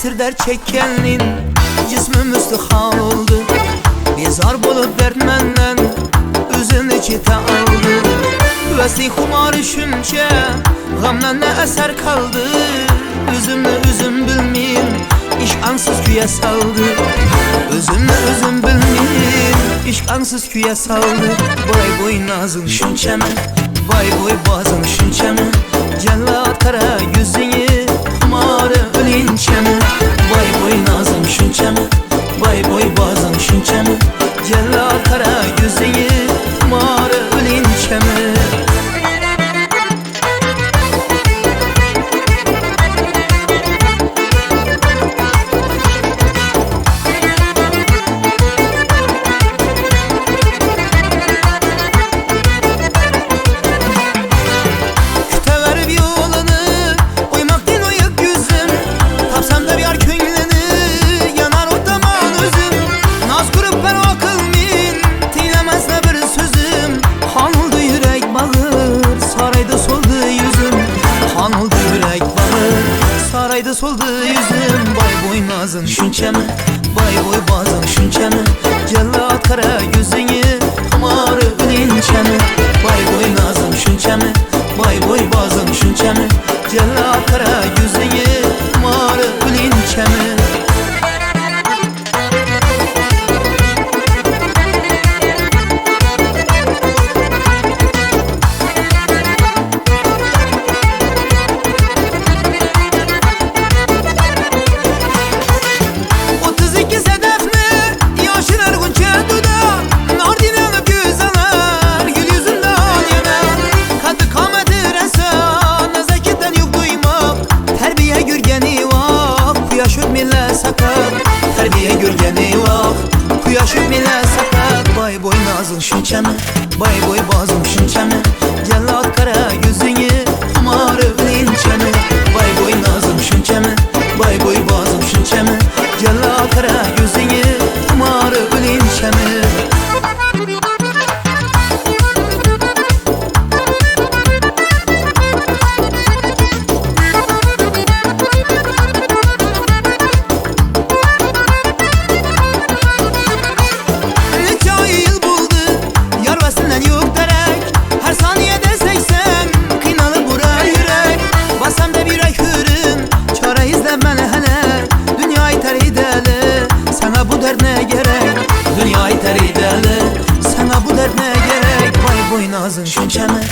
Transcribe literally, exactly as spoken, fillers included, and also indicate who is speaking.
Speaker 1: esir dert çekkenin Cismim üstihal oldu Bezar bolup dert menden Üzünü çete aldı Vesli xumarı şünçe Gamdan ne eser kaldı Üzümlü üzüm bilmeyim İşk ansız küye saldı Üzümlü üzüm bilmeyim İşk ansız küye saldı Vay boy nazın şünçe mi Vay boy bazın şünçe mi Cellat kara yüzünü Xumarı ölünçe mi Vay boy nazın şünçe mi Vay boy bazın şünçe mi Cellat kara yüzünü Xumarı ölünçe mi Sarayda soldu yüzüm Vay boy nazın şünçe mi Vay boy bazın şünçe mi Cellat kara yüzünü Xumarı ölünçe mi Vay boy nazın şünçe mi Vay boy bazın şünçe mi Cellat kara yüzünü Xumarı ölünçe mi Terbiye görgeni vak Kuyaşıp bile sakat Vay boy nazın şünçe mi Vay boy bazın şünçe mi Cellat kara yüzünü Xumarı ölünçe mi Vay boy nazın şünçe mi Vay boy bazın şünçe mi Cellat kara yüzünü Xumarı ölünçe mi Dünyayı terideli Sana bu dert ne gerek Vay boy nazın şünçe mi